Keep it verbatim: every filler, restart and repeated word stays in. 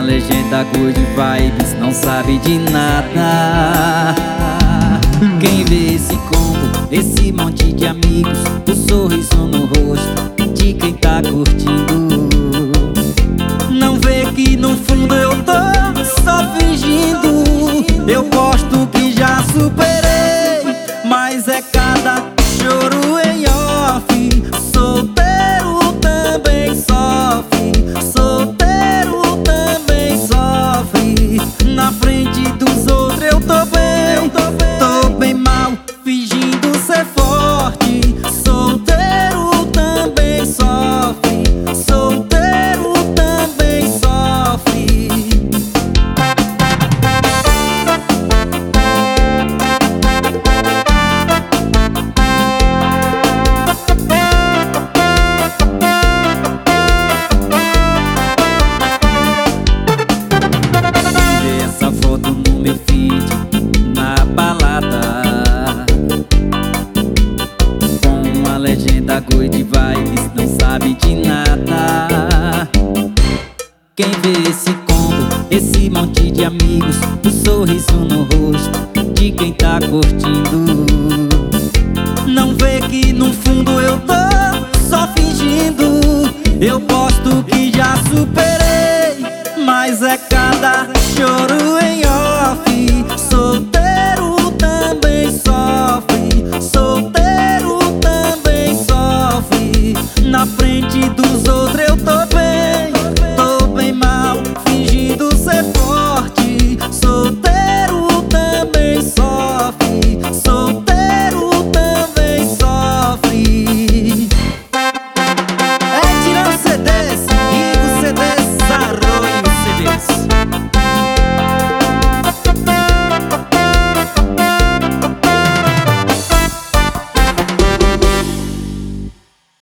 legenda good vibes, não sabe de nada. Quem vê esse combo, esse monte de amigos, o sorriso no rosto de quem tá curtindo, não vê que no fundo eu tô só fingindo. Eu posto que já superei, mas é cada choro em off. Solteiro também sofre, solteiro também sofre. Na frente dos outros eu tô bem, tô bem mal, fingindo ser forte. Solteiro também sofre, solteiro também sofre. Vê essa foto no meu feed, na balada, com uma legenda good vibes, não sabe de nada. Quem vê esse combo, esse monte de amigos, o sorriso no rosto de quem tá curtindo, não vê que no fundo eu tô só fingindo. Eu posto que já superei, mas é cada choro em